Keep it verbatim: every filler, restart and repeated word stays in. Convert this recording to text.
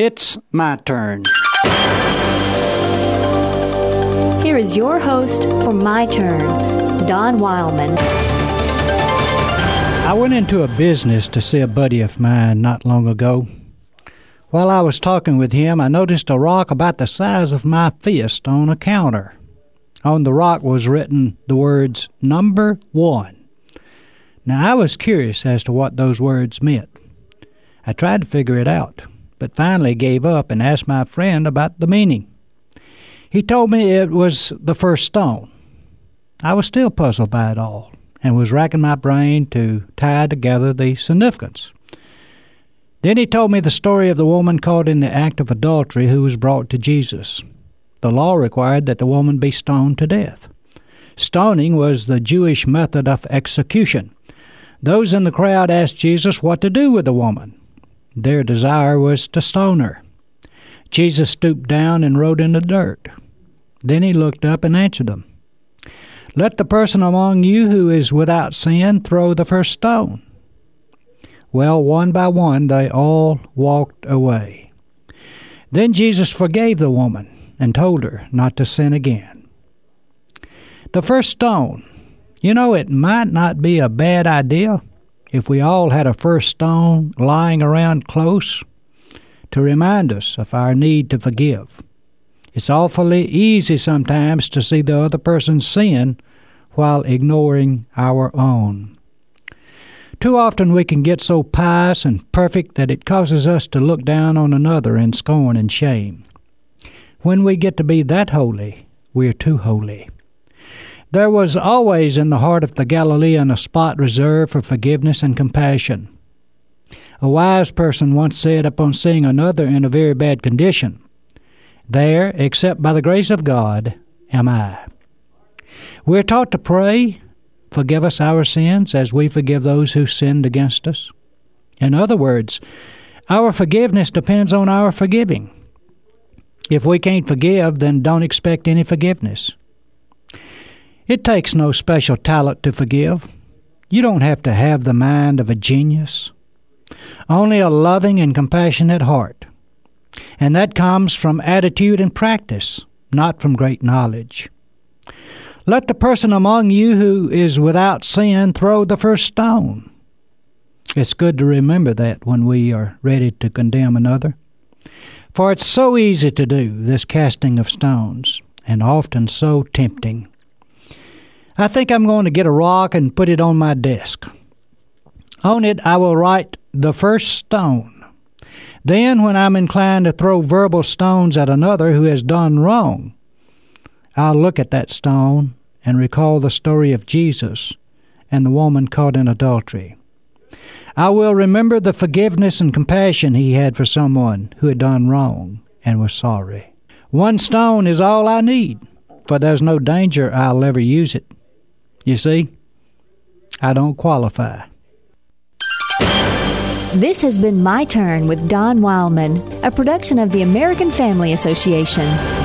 It's my turn. Here is your host for My Turn, Don Wildman. I went into a business to see a buddy of mine not long ago. While I was talking with him, I noticed a rock about the size of my fist on a counter. On the rock was written the words, Number One. Now, I was curious as to what those words meant. I tried to figure it out, but finally gave up and asked my friend about the meaning. He told me it was the first stone. I was still puzzled by it all and was racking my brain to tie together the significance. Then he told me the story of the woman caught in the act of adultery who was brought to Jesus. The law required that the woman be stoned to death. Stoning was the Jewish method of execution. Those in the crowd asked Jesus what to do with the woman. Their desire was to stone her. Jesus stooped down and wrote in the dirt. Then he looked up and answered them. Let the person among you who is without sin throw the first stone. Well, one by one, they all walked away. Then Jesus forgave the woman and told her not to sin again. The first stone. You know, it might not be a bad idea if we all had a first stone lying around close to remind us of our need to forgive. It's awfully easy sometimes to see the other person's sin while ignoring our own. Too often we can get so pious and perfect that it causes us to look down on another in scorn and shame. When we get to be that holy, we're too holy. There was always in the heart of the Galilean a spot reserved for forgiveness and compassion. A wise person once said upon seeing another in a very bad condition, There, except by the grace of God, am I. We're taught to pray, Forgive us our sins as we forgive those who sinned against us. In other words, our forgiveness depends on our forgiving. If we can't forgive, then don't expect any forgiveness. It takes no special talent to forgive. You don't have to have the mind of a genius. Only a loving and compassionate heart. And that comes from attitude and practice, not from great knowledge. Let the person among you who is without sin throw the first stone. It's good to remember that when we are ready to condemn another. For it's so easy to do, this casting of stones, and often so tempting. I think I'm going to get a rock and put it on my desk. On it I will write the first stone. Then when I'm inclined to throw verbal stones at another who has done wrong, I'll look at that stone and recall the story of Jesus and the woman caught in adultery. I will remember the forgiveness and compassion he had for someone who had done wrong and was sorry. One stone is all I need, for there's no danger I'll ever use it. You see, I don't qualify. This has been My Turn with Don Wildman, a production of the American Family Association.